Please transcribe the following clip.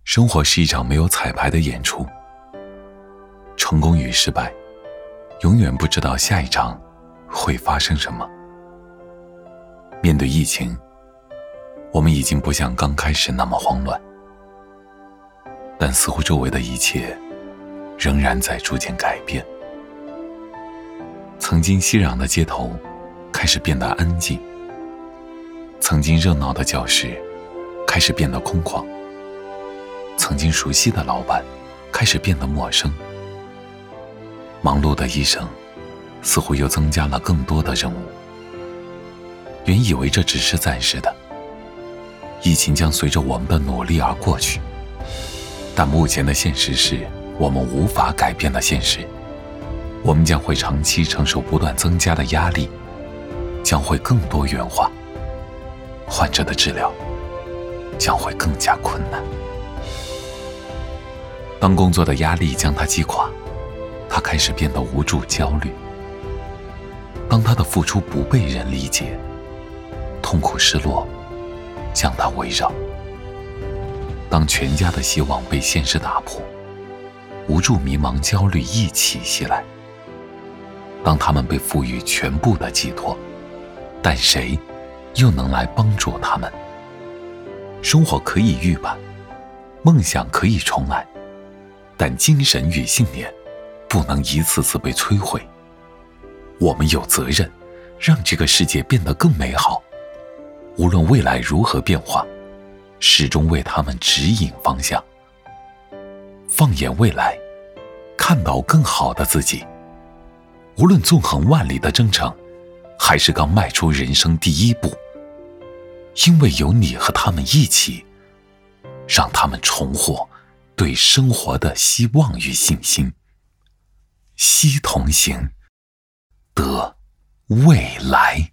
生活是一场没有彩排的演出，成功与失败，永远不知道下一场会发生什么。面对疫情，我们已经不像刚开始那么慌乱，但似乎周围的一切仍然在逐渐改变。曾经熙攘的街头开始变得安静，曾经热闹的教室开始变得空旷，曾经熟悉的老板开始变得陌生，忙碌的一生似乎又增加了更多的任务。原以为这只是暂时的，疫情将随着我们的努力而过去，但目前的现实是我们无法改变的现实。我们将会长期承受不断增加的压力，将会更多元化，患者的治疗将会更加困难。当工作的压力将他击垮，他开始变得无助焦虑。当他的付出不被人理解，痛苦失落将他围绕。当全家的希望被现实打破，无助迷茫焦虑一起袭来。当他们被赋予全部的寄托，但谁又能来帮助他们？生活可以预判，梦想可以重来，但精神与信念不能一次次被摧毁。我们有责任让这个世界变得更美好，无论未来如何变化，始终为他们指引方向。放眼未来，看到更好的自己。无论纵横万里的征程，还是刚迈出人生第一步，因为有你和他们一起，让他们重获对生活的希望与信心。惜同行，得未来。